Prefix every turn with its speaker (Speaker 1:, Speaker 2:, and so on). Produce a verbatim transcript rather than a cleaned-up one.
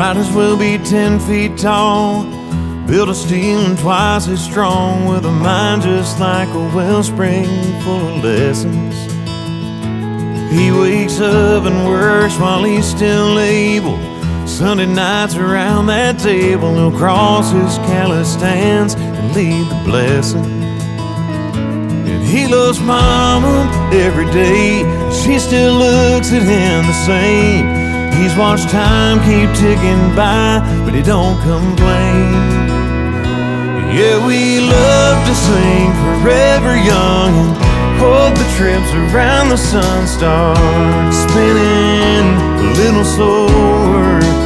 Speaker 1: might as well be ten feet tall, built of steel and twice as strong, with a mind just like a wellspring full of lessons. He wakes up and works while he's still able. Sunday nights around that table, he'll cross his calloused hands and lead the blessing. And he loves Mama every day, she still looks at him the same. He's watched time keep ticking by, but he don't complain. Yeah, we love to sing forever young and hope the trips around the sun start spinning a little slower.